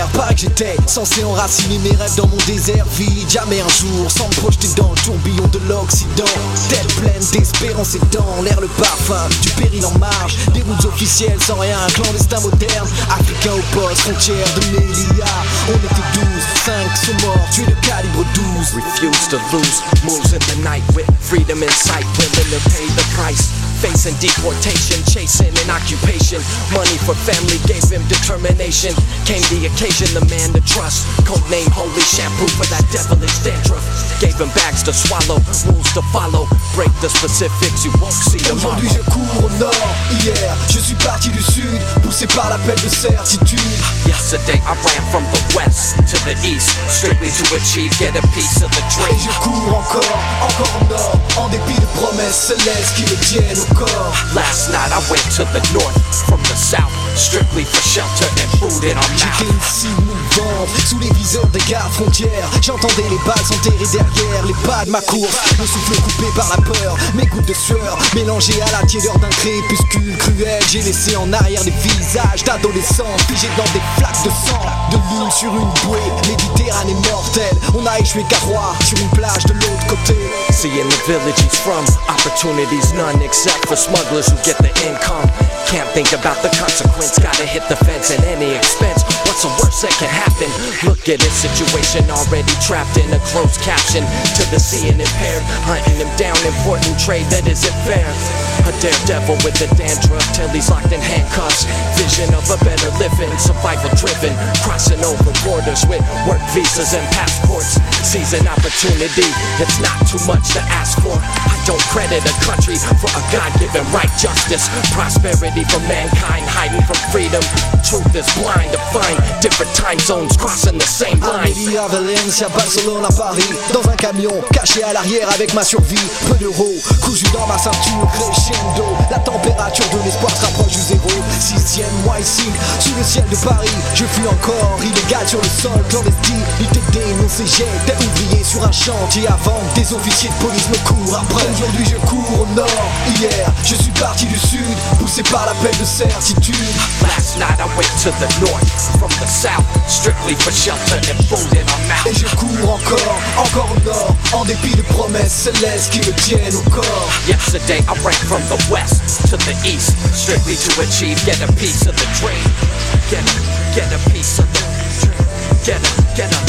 paraît que j'étais censé enraciner mes rêves dans mon désert vide. Jamais un jour sans me projeter dans le tourbillon de l'Occident. Tête pleine d'espérance et dans l'air le parfum du péril en marge. Des routes officielles sans rien, un clandestin moderne. Africain au poste, frontière de Melilla. On était 12, 5 sont morts, tués de calibre 12. Refuse to lose, moves in the night with freedom in sight. Willing to pay the price, facing deportation, chasing an occupation. Money for family gave him determination. Came the occasion, the man to trust. Codename Holy Shampoo for that devilish dandruff. Gave him bags to swallow, rules to follow. Break the specifics, you won't see tomorrow. Aujourd'hui je cours au nord, hier je suis parti du sud, poussé par l'appel de certitude. Yesterday I ran from the west to the east, strictly to achieve, get a piece of the dream. Et je cours encore au nord, en dépit de promesses célestes qui me tiennent au corps. Last night I went to the north from the south, strictly for shelter and food in our J'étais mouth. ici mouvante, sous les viseurs des gardes frontières. J'entendais les balles s'enterrer derrière les pas de ma course. Le souffle coupé par la peur, mes gouttes de sueur mélangées à la tiédeur d'un crépuscule cruel. J'ai laissé en arrière des visages d'adolescents figés dans des flaques de sang. De l'huile sur une bouée, Méditerranée mortelle. On a échoué qu'à Roi, sur une plage de l'autre côté. Seeing the village he's from, opportunities none except for smugglers who get the income. Can't think about the consequence, gotta hit the fence at any expense. What's the worst that can happen? Look at his situation, already trapped in a closed caption. To the seeing impaired, hunting him down, important trade that isn't fair. A daredevil with a dandruff till he's locked in handcuffs. Vision of a better living, survival driven. Crossing over borders with work visas and passports. Seizing opportunity, it's not too much to ask for. I don't credit a country for a God-given right, justice, prosperity for mankind, hiding from freedom. Truth is blind to find different time zones crossing the same line. Amelia, Valencia, Barcelone, Paris. Dans un camion, caché à l'arrière avec ma survie. Peu d'euros, cousu dans ma ceinture, crescendo. La température de l'espoir se rapproche du zéro. 6ème mois ici, sous le ciel de Paris. Je fuis encore, illégal sur le sol, clandestin. ITT, dénoncé, j'étais ouvrier sur un chantier avant que des officiers de police me courent après. Aujourd'hui je cours au nord, hier je suis parti du sud, poussé par l'appel de certitude. Last night I went to the north from the south, strictly for shelter and food in our mouth. Et je cours encore au nord, en dépit de promesses célestes qui me tiennent au corps. Yesterday I ran from the west to the east, strictly to achieve, get a piece of the dream. Get a piece of the dream. Get a